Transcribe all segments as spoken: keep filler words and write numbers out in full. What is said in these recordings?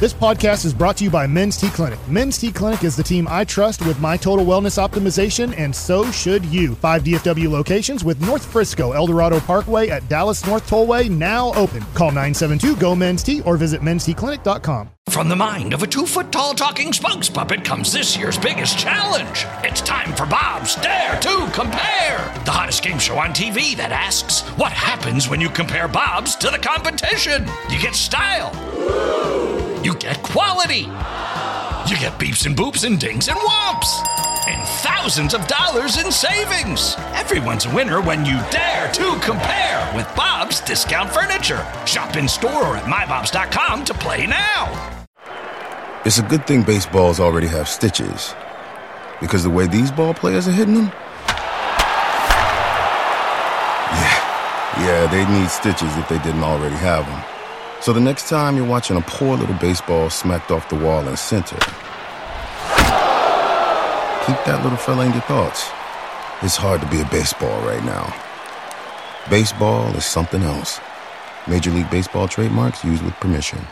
This podcast is brought to you by Men's T Clinic. Men's T Clinic is the team I trust with my total wellness optimization, and so should you. Five D F W locations with North Frisco, El Dorado Parkway at Dallas North Tollway now open. Call nine seven two, G O, Men's T or visit men's t clinic dot com. From the mind of a two-foot-tall talking spokes puppet comes this year's biggest challenge. It's time for Bob's Dare to Compare, the hottest game show on T V that asks, what happens when you compare Bob's to the competition? You get style. You get quality. You get beeps and boops and dings and whomps. And thousands of dollars in savings. Everyone's a winner when you dare to compare with Bob's Discount Furniture. Shop in store or at my bobs dot com to play now. It's a good thing baseballs already have stitches, because the way these ball players are hitting them, yeah, yeah, they need stitches if they didn't already have them. So the next time you're watching a poor little baseball smacked off the wall in center, keep that little fella in your thoughts. It's hard to be a baseball right now. Baseball is something else. Major League Baseball trademarks used with permission.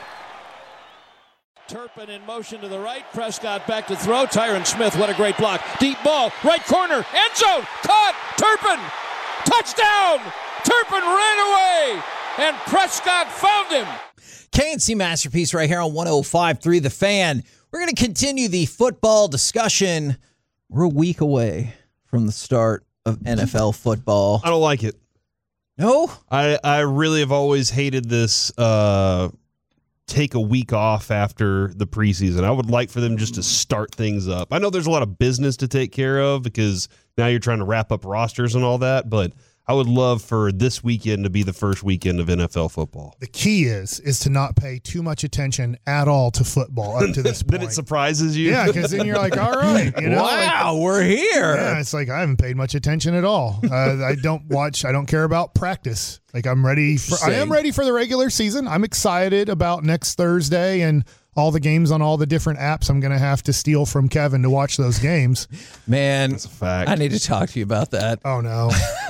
Turpin in motion to the right. Prescott back to throw. Tyron Smith, what a great block. Deep ball, right corner, end zone, caught. Turpin, touchdown. Turpin ran away, and Prescott found him. K and C Masterpiece right here on one oh five point three The Fan. We're going to continue the football discussion. We're a week away from the start of N F L football. I don't like it. No? I, I really have always hated this uh, take a week off after the preseason. I would like for them just to start things up. I know there's a lot of business to take care of because now you're trying to wrap up rosters and all that, but I would love for this weekend to be the first weekend of N F L football. The key is is to not pay too much attention at all to football up to this point. Then it surprises you? Yeah, because then you're like, all right. You know, wow, like, we're here. Yeah, it's like I haven't paid much attention at all. Uh, I don't watch. I don't care about practice. Like I'm ready. For, I am ready for the regular season. I'm excited about next Thursday and all the games on all the different apps. I'm going to have to steal from Kevin to watch those games. Man, that's a fact. I need to talk to you about that. Oh, no.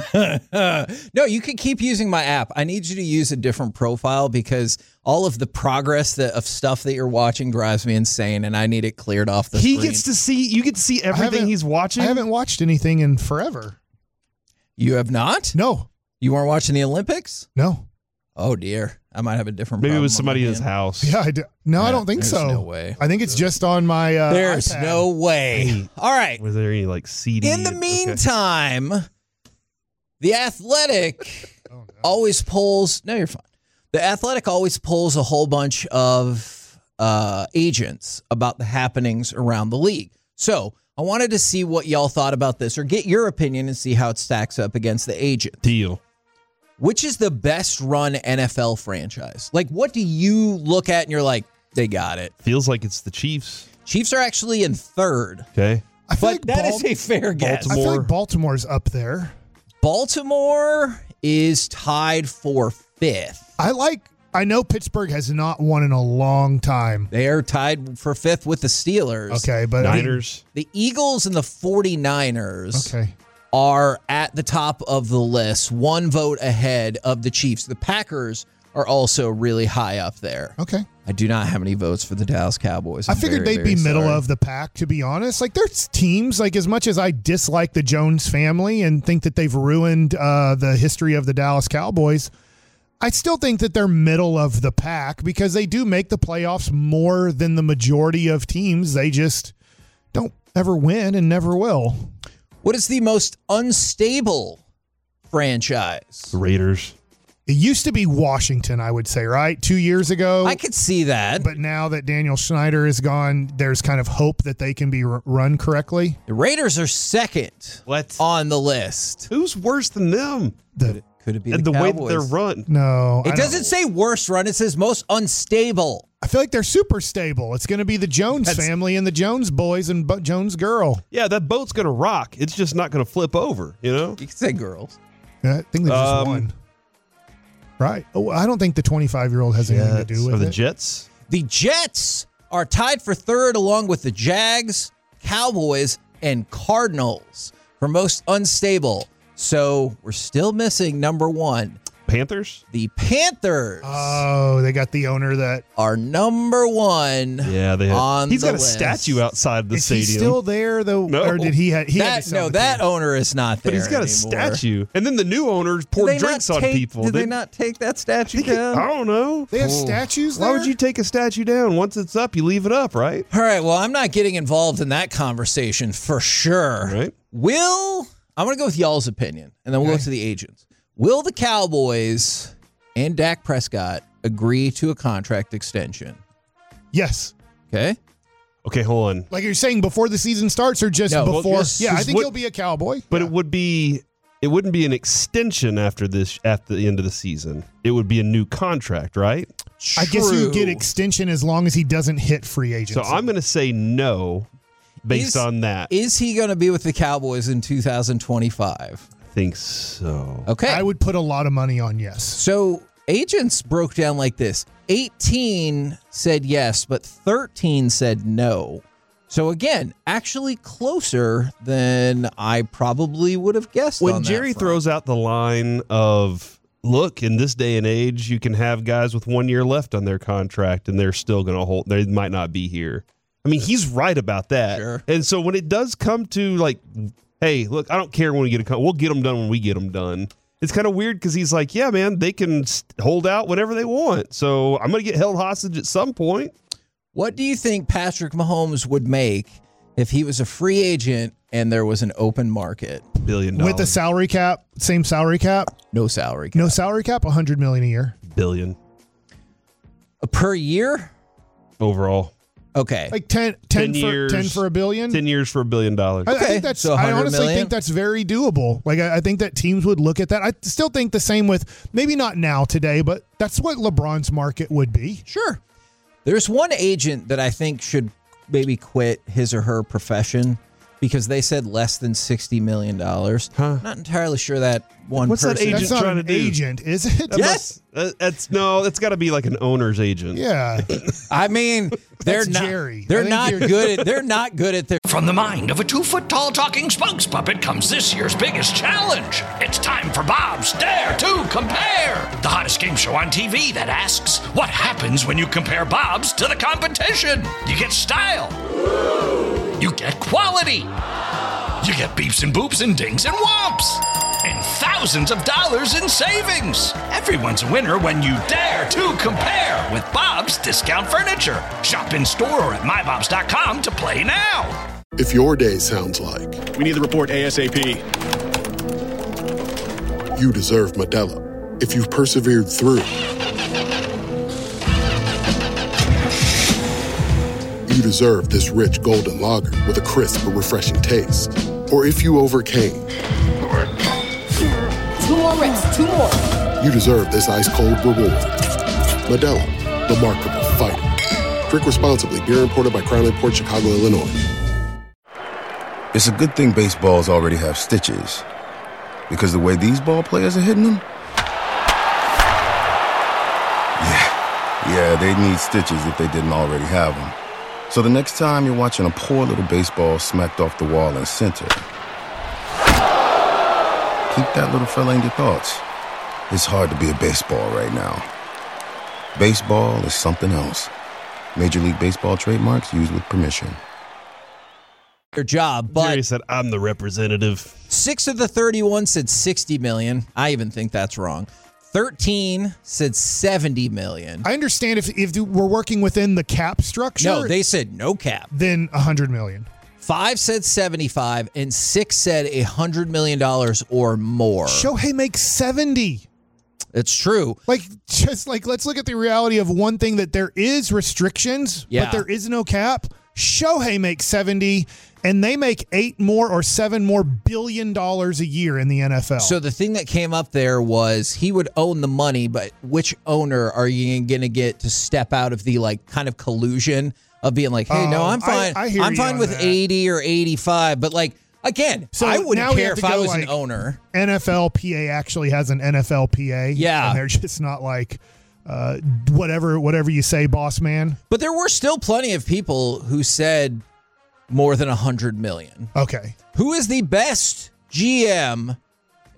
No, you can keep using my app. I need you to use a different profile because all of the progress that, of stuff that you're watching drives me insane, and I need it cleared off the he screen. Gets to see, you get to see everything he's watching? I haven't watched anything in forever. You have not? No. You weren't watching the Olympics? No. Oh, dear. I might have a different Maybe problem it was somebody in his hand. house. Yeah, I do. No, Yeah, I don't think there's so. no way. I think it's just on my uh, There's iPad. no way. Hey, all right. Was there any like C D? In the meantime, okay. The Athletic oh, no. always pulls. No, you're fine. The Athletic always pulls a whole bunch of uh, agents about the happenings around the league. So I wanted to see what y'all thought about this, or get your opinion and see how it stacks up against the agent. Deal. Which is the best run N F L franchise? Like, what do you look at and you're like, they got it? Feels like it's the Chiefs. Chiefs are actually in third. Okay. I feel But like that Bal- is a fair guess. I feel like Baltimore's up there. Baltimore is tied for fifth. I like, I know Pittsburgh has not won in a long time. They are tied for fifth with the Steelers. Okay, but Niners. The Eagles and the 49ers Okay. are at the top of the list, one vote ahead of the Chiefs. The Packers are also really high up there. Okay. I do not have any votes for the Dallas Cowboys. I I'm figured very, they'd be very middle sorry. of the pack, to be honest. Like, there's teams, like, as much as I dislike the Jones family and think that they've ruined uh, the history of the Dallas Cowboys, I still think that they're middle of the pack because they do make the playoffs more than the majority of teams. They just don't ever win and never will. What is the most unstable franchise? The Raiders. It used to be Washington, I would say, right? Two years ago. I could see that. But now that Daniel Snyder is gone, there's kind of hope that they can be r- run correctly. The Raiders are second What? on the list. Who's worse than them? The, Could it be And the, the way that Cowboys? they're run. no. It I doesn't don't- say worst run. It says most unstable. I feel like they're super stable. It's going to be the Jones That's- family and the Jones boys and Bu- Jones girl. Yeah, that boat's going to rock. It's just not going to flip over, you know? You could say girls. Yeah, I think they just Um, won. Right. Oh, I don't think the twenty-five-year-old has anything to do Jets. with Or the it. Jets? The Jets are tied for third along with the Jags, Cowboys, and Cardinals for most unstable. So we're still missing number one. Panthers? The Panthers Oh, they got the owner that are number one. Yeah, they have. on He's the got a list. statue outside the is stadium. he still there though? No. Or did he have he had That to sell no, the that team? owner is not there. but he's got a anymore. statue. And then the new owners Did poured they drinks not on take, people. Did they They- not take that statue I think it- down? I don't know. They have statues there? Why would you take a statue down? Once it's up, you leave it up, right? All right, well, I'm not getting involved in that conversation for sure. Right. Will, I'm going to go with y'all's opinion, and then we'll Okay. go to the agents. Will the Cowboys and Dak Prescott agree to a contract extension? Yes. Okay. Okay, hold on. Like you're saying before the season starts or just No, well, before? just- yeah, I just think what- he'll be a Cowboy. But Yeah. it would be it wouldn't be an extension after this at the end of the season. It would be a new contract, right? I guess you True. get extension as long as he doesn't hit free agency. So I'm going to say no based Is- on that. Is he going to be with the Cowboys in two thousand twenty-five? I think so. Okay. I would put a lot of money on yes. So agents broke down like this. eighteen said yes, but thirteen said no. So again, actually closer than I probably would have guessed. When on that Jerry front. throws out the line of, look, in this day and age, you can have guys with one year left on their contract and they're still going to hold, they might not be here. I mean, he's right about that. Sure. And so when it does come to like, hey, look, I don't care when we get a con- we'll get them done when we get them done. It's kind of weird because he's like, yeah, man, they can st- hold out whenever they want. So I'm going to get held hostage at some point. What do you think Patrick Mahomes would make if he was a free agent and there was an open market? Billion dollars. With the salary cap, same salary cap, No salary cap. no salary cap, one hundred million a year. billion Per year? overall. Okay. Like ten, ten, ten for, years. ten for a billion. ten years for a billion dollars. I, I Okay, think that's. so I one hundred honestly million? think that's very doable. Like I, I think that teams would look at that. I still think the same with maybe not now today, but that's what LeBron's market would be. Sure. There's one agent that I think should maybe quit his or her profession because they said less than sixty million dollars. Huh. Not entirely sure that one What's that person. agent That's not trying an to do? agent, is it? That Yes. must- uh, that's no. That's got to be like an owner's agent. Yeah. I mean, they're That's not. Jerry. I They're think not you're- good at. They're not good at their. From the mind of a two-foot-tall talking spokes puppet comes this year's biggest challenge. It's time for Bob's Dare to Compare, the hottest game show on T V that asks, what happens when you compare Bob's to the competition? You get style. You get quality. You get beeps and boops and dings and whomps. And thousands of dollars in savings. Everyone's a winner when you dare to compare with Bob's Discount Furniture. Shop in store or at my bobs dot com to play now. If your day sounds like We need the report ASAP. you deserve Modelo, if you've persevered through, you deserve this rich golden lager with a crisp but refreshing taste. Or if you overcame, Two more reps, two more. you deserve this ice-cold reward. Modelo, the Remarkable Fighter. Drink responsibly. Beer imported by Crown Imports, Chicago, Illinois. It's a good thing baseballs already have stitches. Because the way these ball players are hitting them? Yeah, yeah, they'd need stitches if they didn't already have them. So the next time you're watching a poor little baseball smacked off the wall in center, keep that little fella in your thoughts. It's hard to be a baseball right now. Baseball is something else. Major League Baseball trademarks used with permission. Their job, but Jerry said, I'm the representative. six of the thirty-one said sixty million. I even think that's wrong. thirteen said seventy million. I understand if if we're working within the cap structure. No, they said no cap. then one hundred million. Five said seventy-five, and six said one hundred million dollars or more. Shohei makes seventy. It's true. Like, just like, let's look at the reality of one thing that there is restrictions, Yeah. but there is no cap. Shohei makes seventy, and they make eight more or seven more billion dollars a year in the N F L. So the thing that came up there was he would own the money, but which owner are you going to get to step out of the like kind of collusion of being like, hey, no, Oh, I'm fine. I- I hear I'm you fine on with that. eighty or eighty-five, but like again, So I now wouldn't we care have if to I go, was like, an owner. N F L P A actually has an N F L P A. Yeah. And they're just not like uh, whatever whatever you say, boss man. But there were still plenty of people who said more than one hundred million. Okay. Who is the best G M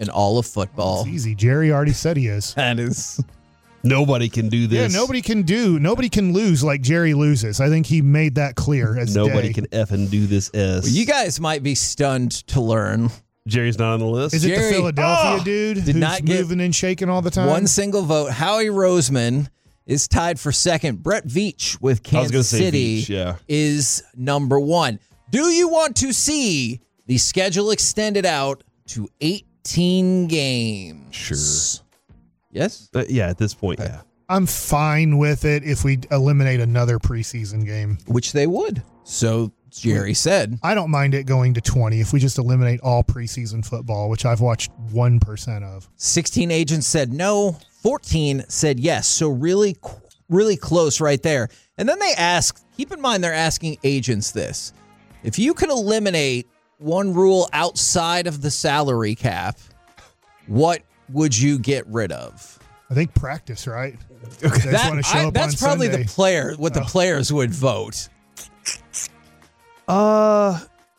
in all of football. It's easy. Jerry already said he is. That is. Nobody can do this. Yeah, nobody can do. Nobody can lose like Jerry loses. I think he made that clear as Nobody day. can effing do this S. Well, you guys might be stunned to learn. Jerry's not on the list. Is it Jerry- the Philadelphia Oh! dude Did who's not get moving and shaking all the time? One single vote. Howie Roseman is tied for second. Brett Veach with I was gonna Kansas say City Veach, yeah. is number one. Do you want to see the schedule extended out to eighteen games? Sure. Yes? Uh, yeah, at this point, yeah. I'm fine with it if we eliminate another preseason game. Which they would. So Jerry said. I don't mind it going to twenty if we just eliminate all preseason football, which I've watched one percent of. sixteen agents said no. fourteen said yes. So really, really close right there. And then they ask, keep in mind they're asking agents this. If you could eliminate one rule outside of the salary cap, what would you get rid of? I think practice, right? They just That- wanna show I- up that's on probably Sunday. the player, what the Oh. players would vote. Uh,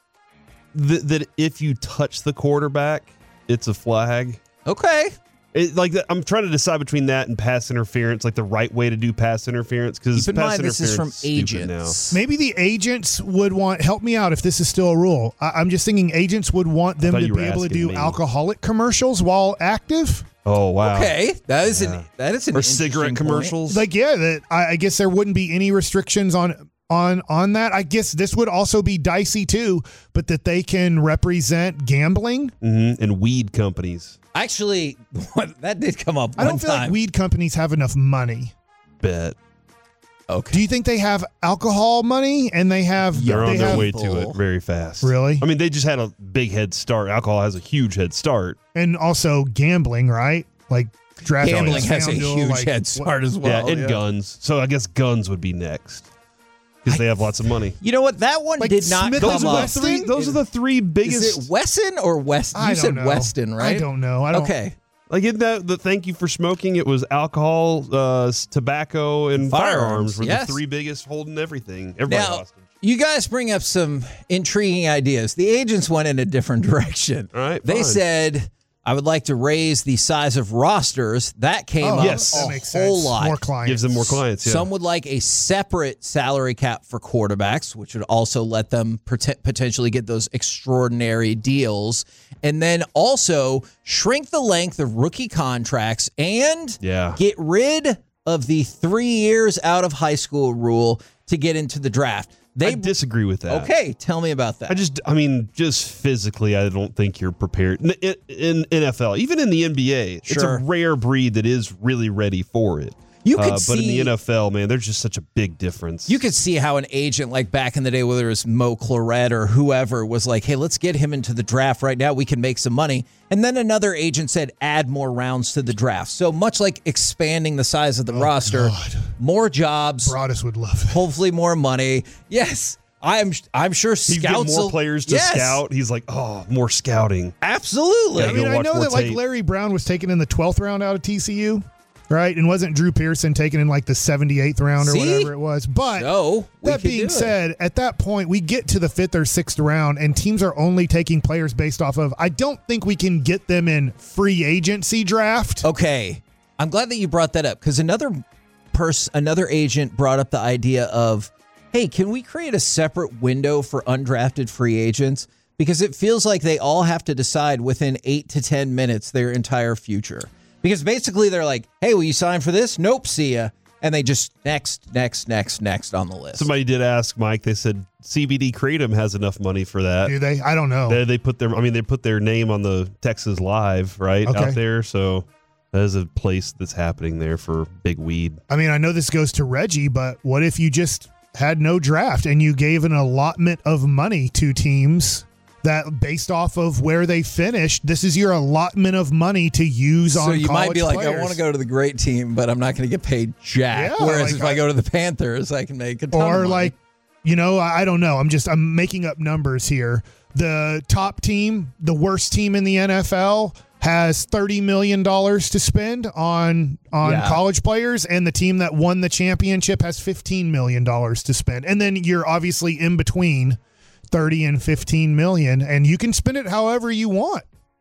th- that if you touch the quarterback, it's a flag. Okay. It, like that, I'm trying to decide between that and pass interference, like the right way to do pass interference. Because Keep in pass mind, this is from interference stupid agents. Maybe the agents would want, help me out if this is still a rule. I, I'm just thinking agents would want them thought to you be were able to asking do me. alcoholic commercials while active. Oh wow! Okay. That is Yeah. an that is an Or interesting cigarette point. commercials. Like, yeah, that I, I guess there wouldn't be any restrictions on on on that. I guess this would also be dicey too, but that they can represent gambling. Mhm, and weed companies. Actually, that did come up I one don't feel time. like weed companies have enough money. Bet Okay. Do you think they have alcohol money and they have they're they on their have, way to it very fast. Really? I mean, they just had a big head start. Alcohol has a huge head start. and also gambling, right? Like drafting Gambling has a FanDuel, huge like, head start as well. yeah, and guns. So I guess guns would be next because they have lots of money. You know what? That one Like did not Smith come and up. Wesson? Three, those are the three biggest. Is it Wesson or West? You I don't said know. Weston, right? I don't know. I don't. Okay. Like in that, the thank you for smoking. It was alcohol, uh, s- tobacco, and Firearms, firearms were yes. the three biggest holding everything. Everybody Now, hostage. you guys bring up some intriguing ideas. The agents went in a different direction. All right, They fine. said, I would like to raise the size of rosters. That came Oh, up yes. a that makes whole sense. lot. More clients. Gives them more clients. Yeah. Some would like a separate salary cap for quarterbacks, which would also let them pot- potentially get those extraordinary deals. And then also shrink the length of rookie contracts and Yeah. get rid of the three years out of high school rule to get into the draft. They I disagree with that. Okay, tell me about that. I just, I mean, just physically, I don't think you're prepared. In, in, in N F L, even in the N B A, it's Sure. a rare breed that is really ready for it. You could uh, but in see- the N F L, man, there's just such a big difference. You could see how an agent, like back in the day, whether it was Mo Claret or whoever, was like, hey, let's get him into the draft right now. We can make some money. And then another agent said, add more rounds to the draft. So much like expanding the size of the roster, God. more jobs, Broadus would love it. hopefully more money. Yes, I'm I'm sure He's getting scouts more will- players to Yes, scout. He's like, oh, more scouting. Absolutely. Yeah, I mean, go I watch know more that like tape. Larry Brown was taken in the twelfth round out of T C U, right? And wasn't Drew Pearson taken in like the seventy-eighth round or See? whatever it was? But So, we that could being do it. said, at that point, we get to the fifth or sixth round, and teams are only taking players based off of. I don't think we can get them in free agency draft. Okay, I'm glad that you brought that up because another person, another agent brought up the idea of, hey, can we create a separate window for undrafted free agents? Because it feels like they all have to decide within eight to ten minutes their entire future. Because basically they're like, hey, will you sign for this? Nope, see ya. And they just next, next, next, next on the list. Somebody did ask Mike. They said C B D Kratom has enough money for that. Do they? I don't know. They, they put their, I mean, they put their name on the Texas Live right Okay. out there. So that is a place that's happening there for big weed. I mean, I know this goes to Reggie, but what if you just had no draft and you gave an allotment of money to teams that based off of where they finished, this is your allotment of money to use so on you might be like, college I want to players. go to the great team, but I'm not going to get paid jack. Yeah, Whereas like if I, I- go to the Panthers, I can make a ton of Or money. like, you know, I I don't know. I'm just I'm making up numbers here. The top team, the worst team in the N F L, has thirty million dollars to spend on on Yeah. college players, and the team that won the championship has fifteen million dollars to spend. And then you're obviously in between thirty and fifteen million, and you can spend it however you want.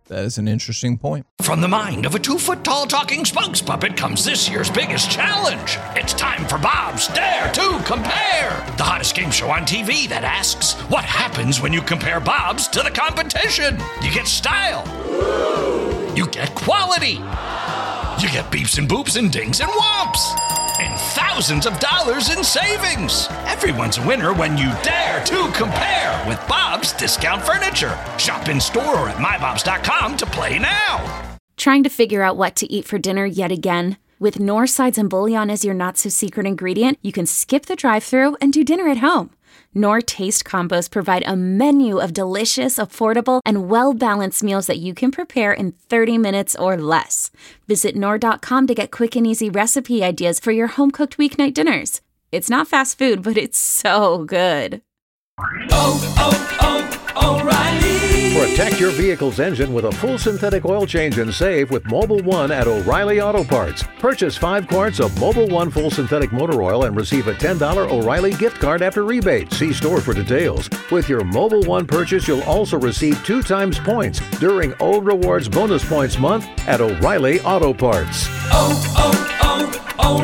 That is an interesting point. From the mind of a two-foot-tall talking spokes puppet comes this year's biggest challenge. It's time for Bob's Dare to Compare, the hottest game show on T V that asks, what happens when you compare Bob's to the competition? You get style. You get quality. You get beeps and boops and dings and whomps. And thousands of dollars in savings. Everyone's a winner when you dare to compare with Bob's Discount Furniture. Shop in store or at my bobs dot com to play now. Trying to figure out what to eat for dinner yet again? With Knorr sides and bouillon as your not-so-secret ingredient, you can skip the drive-thru and do dinner at home. Knorr Taste Combos provide a menu of delicious, affordable, and well-balanced meals that you can prepare in thirty minutes or less. Visit Knorr dot com to get quick and easy recipe ideas for your home-cooked weeknight dinners. It's not fast food, but it's so good. Oh, oh, oh, O'Reilly! Protect your vehicle's engine with a full synthetic oil change and save with Mobil one at O'Reilly Auto Parts. Purchase five quarts of Mobil one full synthetic motor oil and receive a ten dollars O'Reilly gift card after rebate. See store for details. With your Mobil one purchase, you'll also receive two times points during O Rewards Bonus Points Month at O'Reilly Auto Parts. Oh,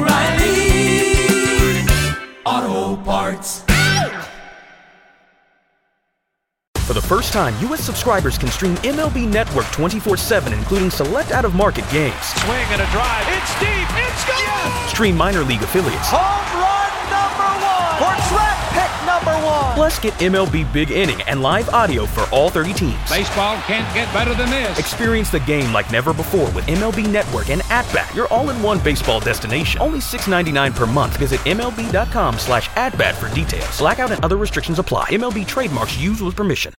oh, oh, O'Reilly Auto Parts. For the first time, U S subscribers can stream M L B Network twenty-four seven, including select out-of-market games. Swing and a drive. It's deep. It's gone. Yes! Stream minor league affiliates. Home run number one. Or draft pick number one. Plus, get M L B Big Inning and live audio for all thirty teams. Baseball can't get better than this. Experience the game like never before with M L B Network and At-Bat, your all-in-one baseball destination. Only six dollars and ninety-nine cents per month. Visit M L B dot com slash at bat for details. Blackout and other restrictions apply. M L B trademarks used with permission.